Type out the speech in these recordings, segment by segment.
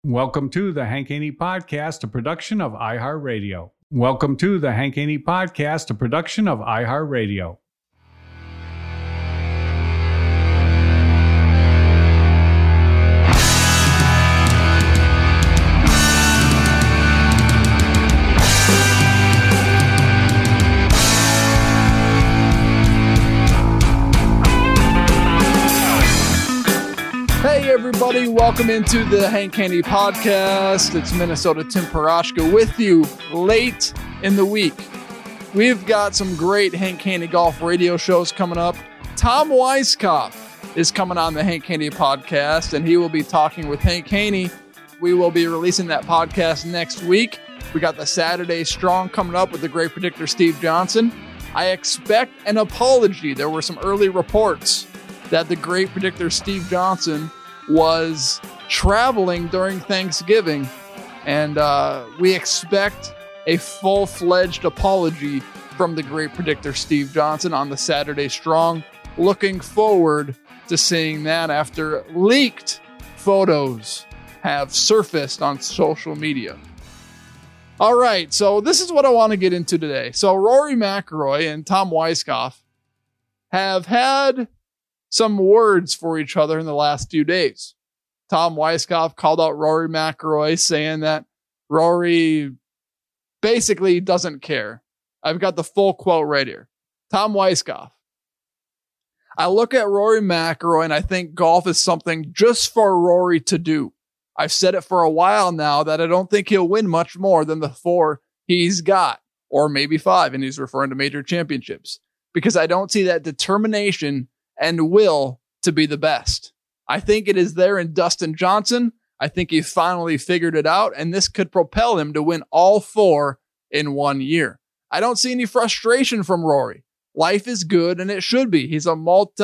Welcome to the Hank Haney Podcast, a production of iHeartRadio. Welcome to the Hank Haney Podcast, a production of iHeartRadio. Hey everybody, welcome into the Hank Haney Podcast. It's Minnesota Tim Parochka with you late in the week. We've got some great Hank Haney golf radio shows coming up. Tom Weiskopf is coming on the Hank Haney Podcast, and he will be talking with Hank Haney. We will be releasing that podcast next week. We got the Saturday Strong coming up with the great predictor Steve Johnson. I expect an apology. There were some early reports that the great predictor Steve Johnson was traveling during Thanksgiving, and we expect a full-fledged apology from the great predictor Steve Johnson on the Saturday Strong. Looking forward to seeing that after leaked photos have surfaced on social media. All right, so this is what I want to get into today. So Rory McIlroy and Tom Weiskopf have had some words for each other in the last few days. Tom Weiskopf called out Rory McIlroy, saying that Rory basically doesn't care. I've got the full quote right here. Tom Weiskopf: I look at Rory McIlroy and I think golf is something just for Rory to do. I've said it for a while now that I don't think he'll win much more than the 4 he's got, or maybe 5, and he's referring to major championships, because I don't see that determination and will to be the best. I think it is there in Dustin Johnson. I think he finally figured it out, and this could propel him to win all 4 in 1 year. I don't see any frustration from Rory. Life is good, and it should be. He's a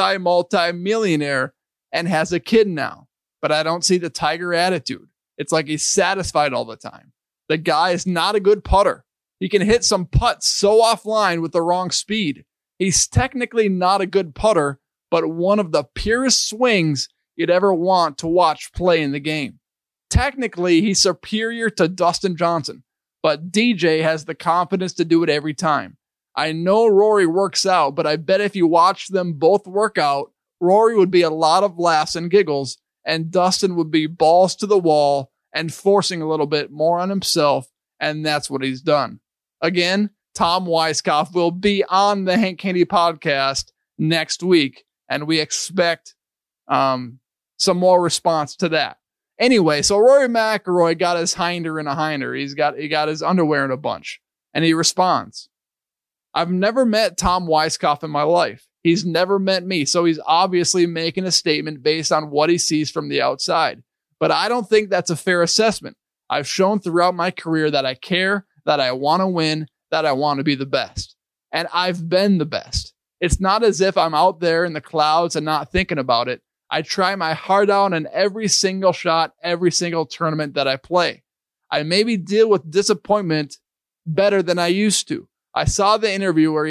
multi-millionaire and has a kid now, but I don't see the Tiger attitude. It's like he's satisfied all the time. The guy is not a good putter. He can hit some putts so offline with the wrong speed. He's technically not a good putter, but one of the purest swings you'd ever want to watch play in the game. Technically, he's superior to Dustin Johnson, but DJ has the confidence to do it every time. I know Rory works out, but I bet if you watch them both work out, Rory would be a lot of laughs and giggles, and Dustin would be balls to the wall and forcing a little bit more on himself, and that's what he's done. Again, Tom Weiskopf will be on the Hank Haney Podcast next week, and we expect some more response to that. Anyway, so Rory McIlroy got his hinder in a hinder. He got his underwear in a bunch, and he responds: I've never met Tom Weiskopf in my life. He's never met me, so he's obviously making a statement based on what he sees from the outside. But I don't think that's a fair assessment. I've shown throughout my career that I care, that I want to win, that I want to be the best. And I've been the best. It's not as if I'm out there in the clouds and not thinking about it. I try my heart out in every single shot, every single tournament that I play. I maybe deal with disappointment better than I used to. I saw the interview where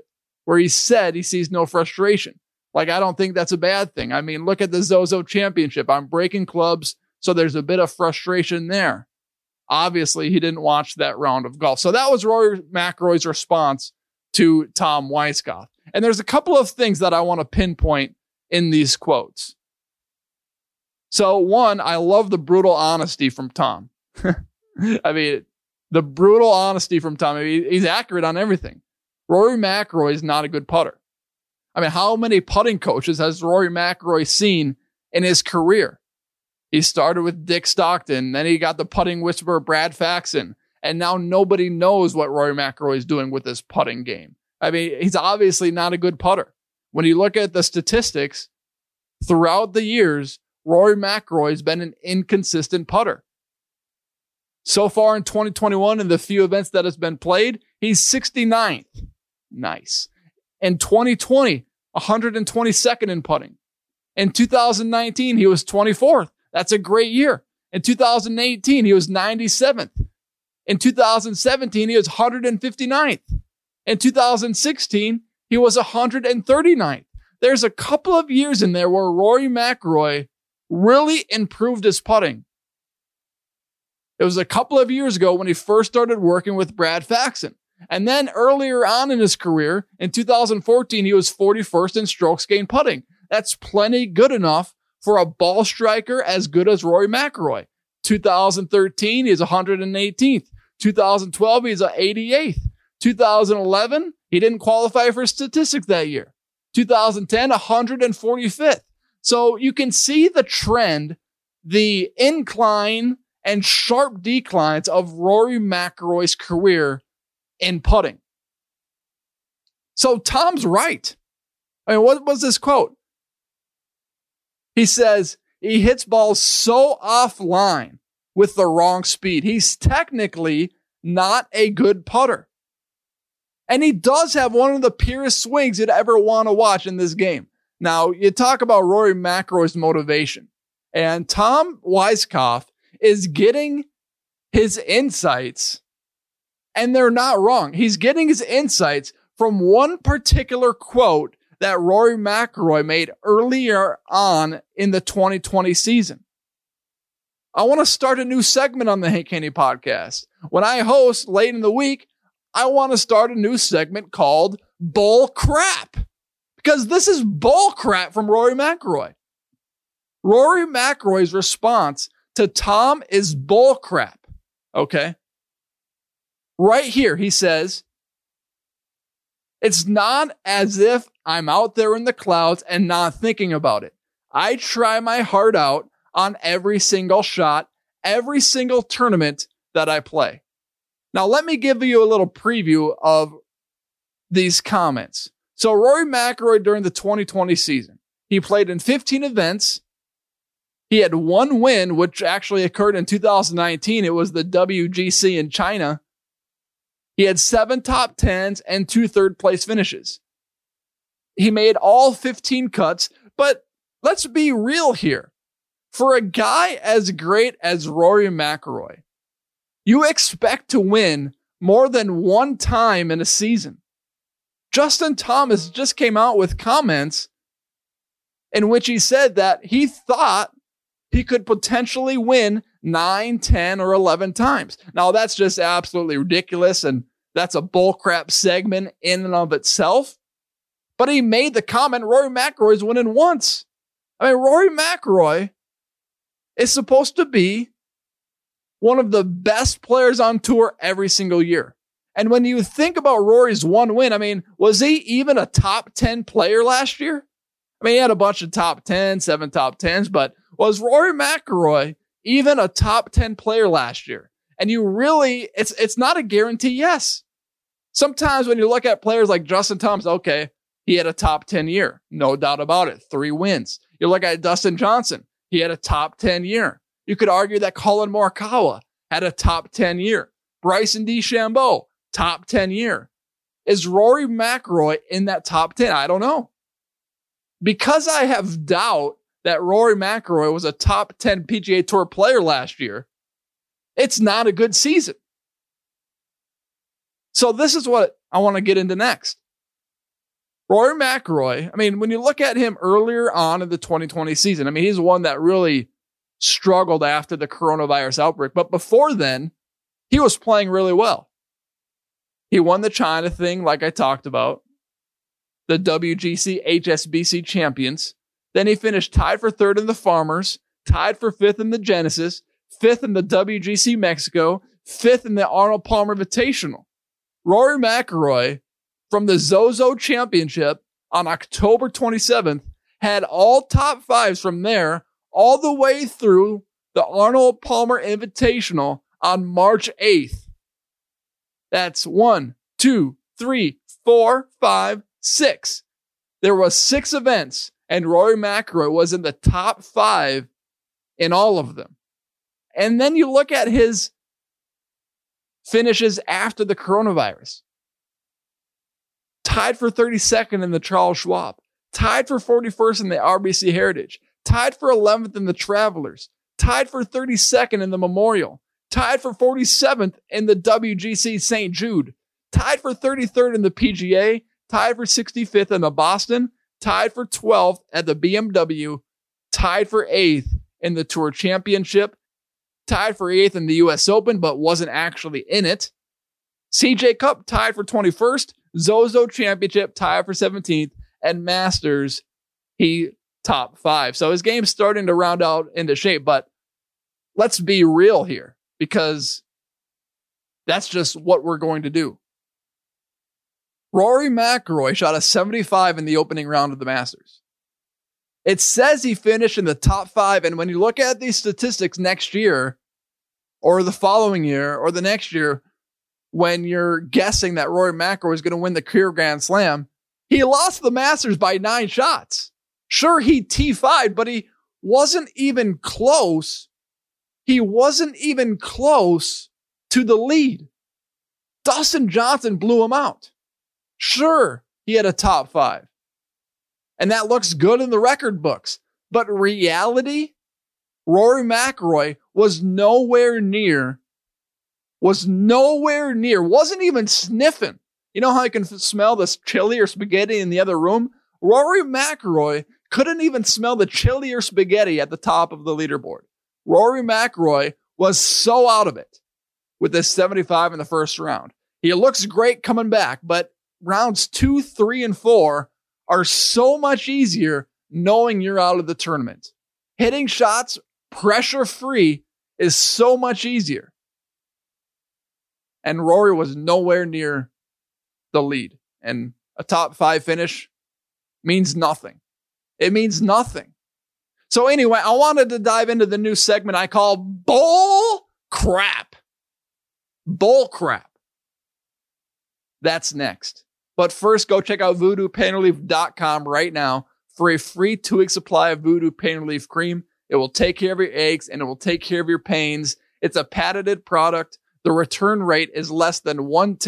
he said he sees no frustration. Like, I don't think that's a bad thing. I mean, look at the Zozo Championship. I'm breaking clubs, so there's a bit of frustration there. Obviously, he didn't watch that round of golf. So that was Rory McIlroy's response to Tom Weiskopf. And there's a couple of things that I want to pinpoint in these quotes. So one, I love the brutal honesty from Tom. I mean, the brutal honesty from Tom. I mean, he's accurate on everything. Rory McIlroy is not a good putter. I mean, how many putting coaches has Rory McIlroy seen in his career? He started with Dick Stockton, then he got the putting whisperer Brad Faxon, and now nobody knows what Rory McIlroy is doing with this putting game. I mean, he's obviously not a good putter. When you look at the statistics, throughout the years, Rory McIlroy has been an inconsistent putter. So far in 2021, in the few events that has been played, he's 69th. Nice. In 2020, 122nd in putting. In 2019, he was 24th. That's a great year. In 2018, he was 97th. In 2017, he was 159th. In 2016, he was 139th. There's a couple of years in there where Rory McIlroy really improved his putting. It was a couple of years ago when he first started working with Brad Faxon. And then earlier on in his career, in 2014, he was 41st in strokes gained putting. That's plenty good enough for a ball striker as good as Rory McIlroy. 2013, he's 118th. 2012, he's 88th. 2011, he didn't qualify for statistics that year. 2010, 145th. So you can see the trend, the incline and sharp declines of Rory McIlroy's career in putting. So Tom's right. I mean, what was this quote? He says he hits balls so offline with the wrong speed. He's technically not a good putter. And he does have one of the purest swings you'd ever want to watch in this game. Now, you talk about Rory McIlroy's motivation. And Tom Weiskopf is getting his insights, and they're not wrong. He's getting his insights from one particular quote that Rory McIlroy made earlier on in the 2020 season. I want to start a new segment on the Hank Haney podcast. When I host late in the week, I want to start a new segment called Bull Crap, because this is bull crap from Rory McIlroy. Rory McIlroy's response to Tom is bull crap. Okay. Right here, he says, it's not as if I'm out there in the clouds and not thinking about it. I try my heart out on every single shot, every single tournament that I play. Now, let me give you a little preview of these comments. So Rory McIlroy during the 2020 season, he played in 15 events. He had one win, which actually occurred in 2019. It was the WGC in China. He had 7 top 10s and 2 third-place finishes. He made all 15 cuts, but let's be real here. For a guy as great as Rory McIlroy, you expect to win more than one time in a season. Justin Thomas just came out with comments in which he said that he thought he could potentially win 9, 10, or 11 times. Now, that's just absolutely ridiculous, and that's a bullcrap segment in and of itself. But he made the comment, Rory McIlroy's winning once. I mean, Rory McIlroy is supposed to be one of the best players on tour every single year. And when you think about Rory's one win, I mean, was he even a top 10 player last year? I mean, he had a bunch of top 10, 7 top 10s, but was Rory McIlroy even a top 10 player last year? And you really, it's not a guarantee yes. Sometimes when you look at players like Justin Thomas, okay, he had a top 10 year. No doubt about it. 3 wins. You look at Dustin Johnson. He had a top 10 year. You could argue that Colin Morikawa had a top 10 year. Bryson DeChambeau, top 10 year. Is Rory McIlroy in that top 10? I don't know. Because I have doubt that Rory McIlroy was a top 10 PGA Tour player last year, it's not a good season. So this is what I want to get into next. Rory McIlroy, I mean, when you look at him earlier on in the 2020 season, I mean, he's one that really struggled after the coronavirus outbreak. But before then, he was playing really well. He won the China thing, like I talked about, the WGC HSBC champions. Then he finished tied for 3rd in the Farmers, tied for 5th in the Genesis, 5th in the WGC Mexico, 5th in the Arnold Palmer Invitational. Rory McIlroy, from the Zozo Championship on October 27th, had all top 5s from there all the way through the Arnold Palmer Invitational on March 8th. That's 1, 2, 3, 4, 5, 6. There was 6 events, and Rory McIlroy was in the top 5 in all of them. And then you look at his finishes after the coronavirus. Tied for 32nd in the Charles Schwab. Tied for 41st in the RBC Heritage. Tied for 11th in the Travelers. Tied for 32nd in the Memorial. Tied for 47th in the WGC St. Jude. Tied for 33rd in the PGA. Tied for 65th in the Boston. Tied for 12th at the BMW. Tied for 8th in the Tour Championship. tied for 8th in the US Open, but wasn't actually in it. CJ Cup tied for 21st. Zozo Championship tied for 17th. And Masters, he top 5. So his game's starting to round out into shape, but let's be real here, because that's just what we're going to do. Rory McIlroy shot a 75 in the opening round of the Masters. It says he finished in the top 5, and when you look at these statistics next year, or the following year, or the next year, when you're guessing that Rory McIlroy is going to win the career Grand Slam, he lost the Masters by 9 shots. Sure, he T5'd, but he wasn't even close. He wasn't even close to the lead. Dustin Johnson blew him out. Sure, he had a top 5. And that looks good in the record books. But reality, Rory McIlroy was nowhere near, wasn't even sniffing. You know how you can smell the chili or spaghetti in the other room? Rory McIlroy couldn't even smell the chili or spaghetti at the top of the leaderboard. Rory McIlroy was so out of it with this 75 in the first round. He looks great coming back, but rounds 2, 3, and 4 are so much easier knowing you're out of the tournament. Hitting shots pressure-free is so much easier. And Rory was nowhere near the lead. And a top 5 finish means nothing. It means nothing. So anyway, I wanted to dive into the new segment I call Bull Crap. Bull Crap. That's next. But first, go check out VoodooPainRelief.com right now for a free 2-week supply of Voodoo Pain Relief Cream. It will take care of your aches and it will take care of your pains. It's a patented product. The return rate is less than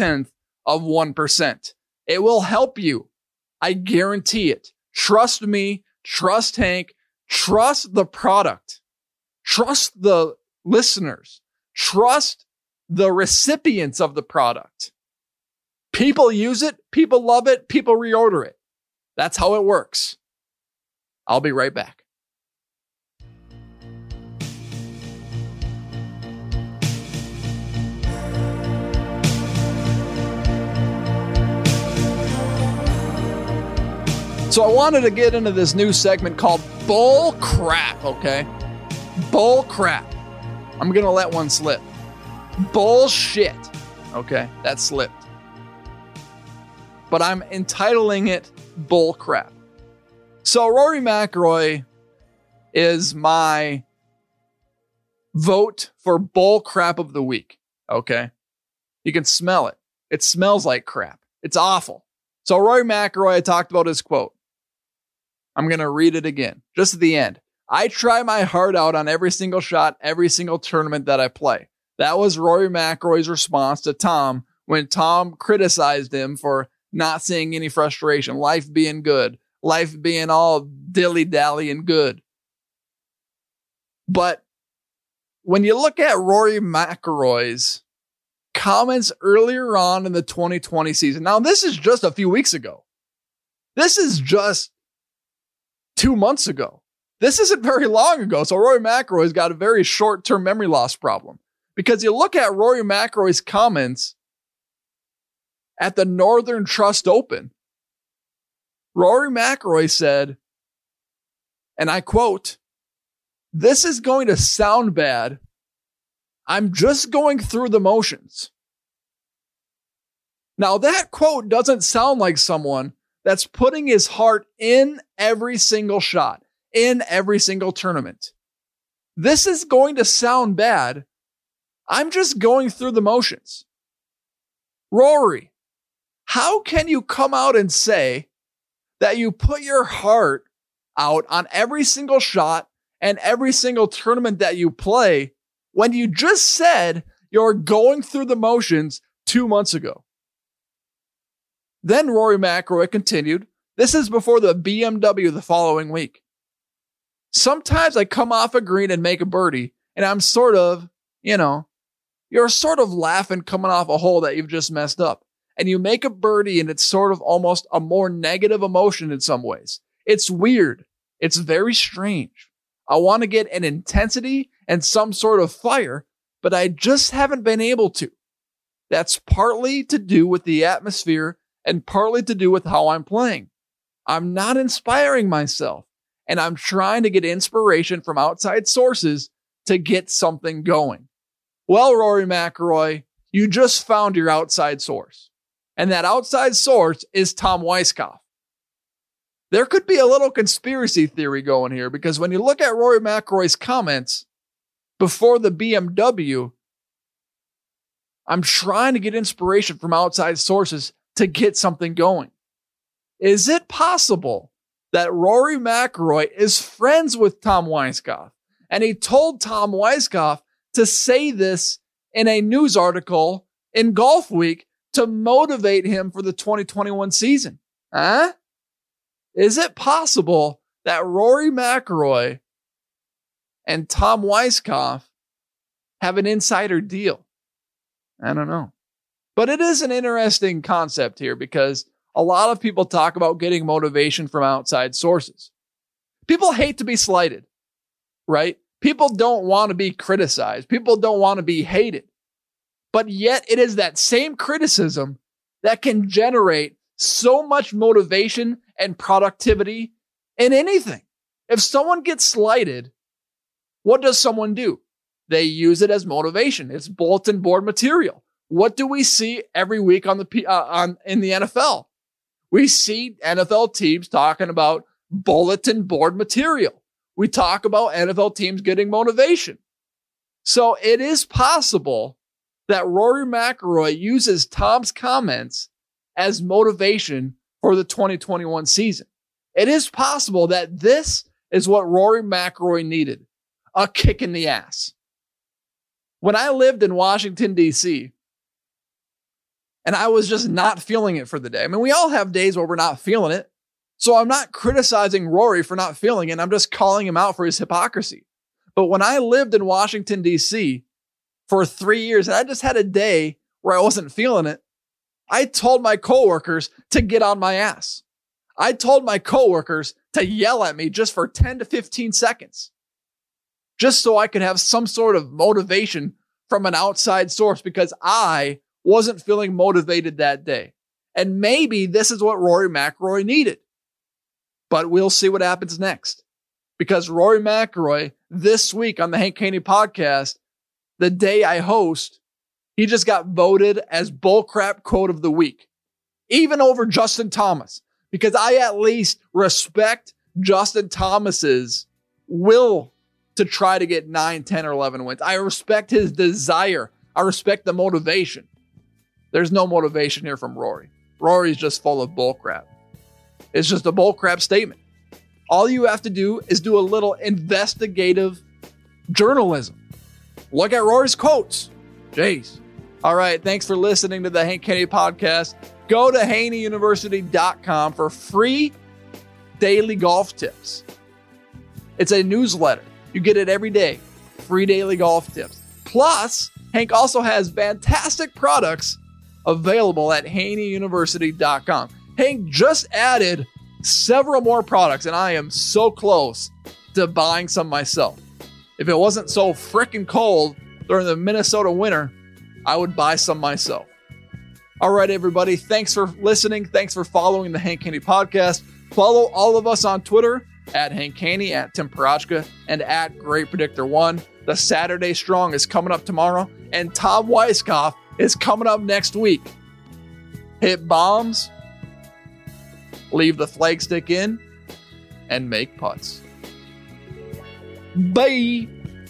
0.1%. It will help you. I guarantee it. Trust me. Trust Hank. Trust the product. Trust the listeners. Trust the recipients of the product. People use it. People love it. People reorder it. That's how it works. I'll be right back. So I wanted to get into this new segment called Bull Crap, okay? Bull Crap. I'm going to let one slip. Bullshit. Okay, that slipped. But I'm entitling it Bull Crap. So Rory McIlroy is my vote for Bull Crap of the week, okay? You can smell it. It smells like crap. It's awful. So Rory McIlroy, I talked about his quote. I'm going to read it again, just at the end. I try my heart out on every single shot, every single tournament that I play. That was Rory McIlroy's response to Tom when Tom criticized him for not seeing any frustration, life being good, life being all dilly-dally and good. But when you look at Rory McIlroy's comments earlier on in the 2020 season, now this is just a few weeks ago. This is just 2 months ago. This isn't very long ago. So Rory McIlroy's got a very short-term memory loss problem. Because you look at Rory McIlroy's comments at the Northern Trust Open, Rory McIlroy said, and I quote, "This is going to sound bad. I'm just going through the motions." Now that quote doesn't sound like someone that's putting his heart in every single shot, in every single tournament. This is going to sound bad. I'm just going through the motions. Rory, how can you come out and say that you put your heart out on every single shot and every single tournament that you play when you just said you're going through the motions 2 months ago? Then Rory McIlroy continued, this is before the BMW the following week. Sometimes I come off a green and make a birdie, and I'm sort of, you're sort of laughing coming off a hole that you've just messed up. And you make a birdie, and it's sort of almost a more negative emotion in some ways. It's weird. It's very strange. I want to get an intensity and some sort of fire, but I just haven't been able to. That's partly to do with the atmosphere and partly to do with how I'm playing. I'm not inspiring myself, and I'm trying to get inspiration from outside sources to get something going. Well, Rory McIlroy, you just found your outside source, and that outside source is Tom Weiskopf. There could be a little conspiracy theory going here, because when you look at Rory McIlroy's comments before the BMW, I'm trying to get inspiration from outside sources to get something going. Is it possible that Rory McIlroy is friends with Tom Weiskopf, and he told Tom Weiskopf to say this in a news article in Golf Week to motivate him for the 2021 season? Huh? Is it possible that Rory McIlroy and Tom Weiskopf have an insider deal? I don't know. But it is an interesting concept here, because a lot of people talk about getting motivation from outside sources. People hate to be slighted, right? People don't want to be criticized. People don't want to be hated. But yet it is that same criticism that can generate so much motivation and productivity in anything. If someone gets slighted, what does someone do? They use it as motivation. It's bulletin board material. What do we see every week in the NFL? We see NFL teams talking about bulletin board material. We talk about NFL teams getting motivation. So it is possible that Rory McIlroy uses Tom's comments as motivation for the 2021 season. It is possible that this is what Rory McIlroy needed, a kick in the ass. When I lived in Washington, D.C., and I was just not feeling it for the day. I mean, we all have days where we're not feeling it. So I'm not criticizing Rory for not feeling it. I'm just calling him out for his hypocrisy. But when I lived in Washington, D.C. for 3 years, and I just had a day where I wasn't feeling it, I told my coworkers to get on my ass. I told my coworkers to yell at me just for 10 to 15 seconds, just so I could have some sort of motivation from an outside source, because I wasn't feeling motivated that day. And maybe this is what Rory McIlroy needed. But we'll see what happens next. Because Rory McIlroy, this week on the Hank Haney podcast, the day I host, he just got voted as bullcrap quote of the week. Even over Justin Thomas. Because I at least respect Justin Thomas's will to try to get 9, 10, or 11 wins. I respect his desire. I respect the motivation. There's no motivation here from Rory. Rory's just full of bullcrap. It's just a bullcrap statement. All you have to do is do a little investigative journalism. Look at Rory's quotes. Jeez. All right. Thanks for listening to the Hank Haney podcast. Go to HaneyUniversity.com for free daily golf tips. It's a newsletter. You get it every day. Free daily golf tips. Plus, Hank also has fantastic products available at HaneyUniversity.com. Hank just added several more products, and I am so close to buying some myself. If it wasn't so freaking cold during the Minnesota winter, I would buy some myself. All right, everybody. Thanks for listening. Thanks for following the Hank Haney podcast. Follow all of us on Twitter at Hank Haney, at Tim Parachka, and at Great Predictor 1. The Saturday Strong is coming up tomorrow, and Tom Weiskopf is coming up next week. Hit bombs, leave the flagstick in, and make putts. Bye.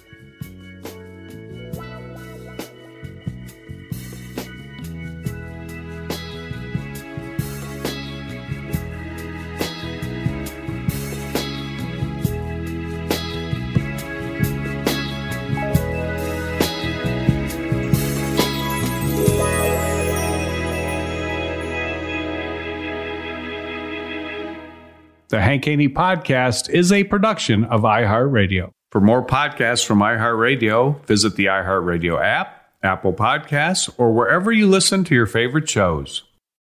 The Hank Haney Podcast is a production of iHeartRadio. For more podcasts from iHeartRadio, visit the iHeartRadio app, Apple Podcasts, or wherever you listen to your favorite shows.